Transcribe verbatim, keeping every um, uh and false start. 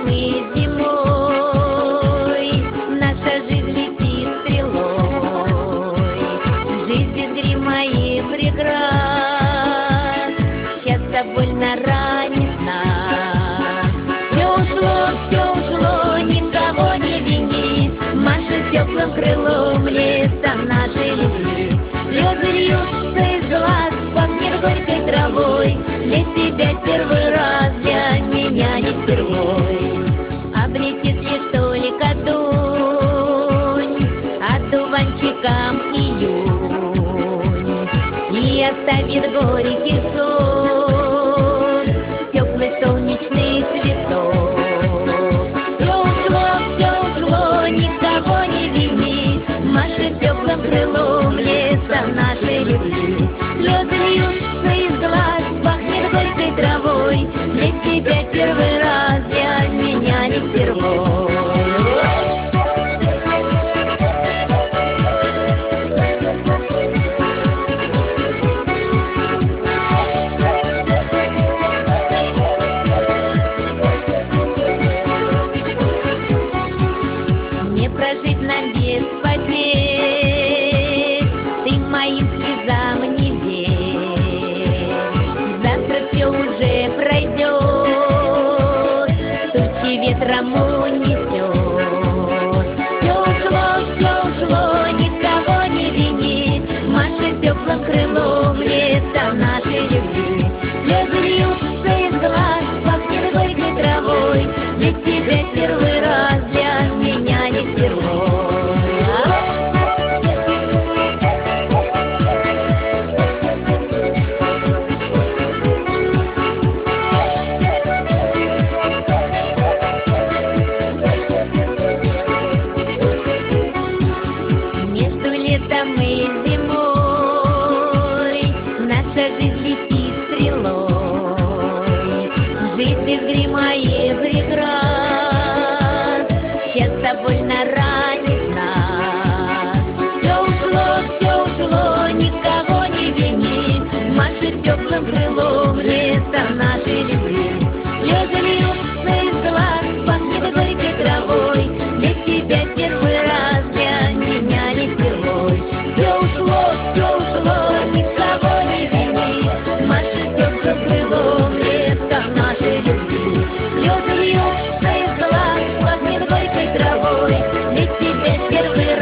мы зимой, наша жизнь летит стрелой. Жизнь без грима и преград часто больно ранит нас. Все ушло, все ушло, никого не вини, машет теплым крылом летом нашей любви. Слезы льются из глаз, пахнет горькой травой. Для тебя первый раз, для меня не впервой. Облетит лишь только дунь, одуванчикам июнь, и оставит горький сон теплый солнечный цветок. Все ушло, все ушло, никого не вини, машет теплым крылом летом нашей любви. Слезы льются из глаз, пахнет горькой травой. Для тебя первый раз, для меня не впервой. Не прожить нам без потерь, ты моим слезам не верь. Завтра все уже пройдет, тучи ветром унесет. Все ушло, все ушло, никого не вини, машет теплым крылом летом нашей любви. Слезы льются из глаз, пахнет горькой травой. Для тебя первый раз, для меня не впервой. Между летом и зимой наша жизнь летит стрелой. Жизнь без грима и преград часто больно ранит нас. Все ушло, все ушло, никого не вини, машет теплым крылом летом нашей любви. Слезы льются из глаз, пахнет горькой травой. Для тебя первый раз, для меня не впервой. Все ушло, все ушло, никого не вини, машет теплым крылом летом нашей любви. Слезы льются из глаз, пахнет горькой травой. Для тебя первый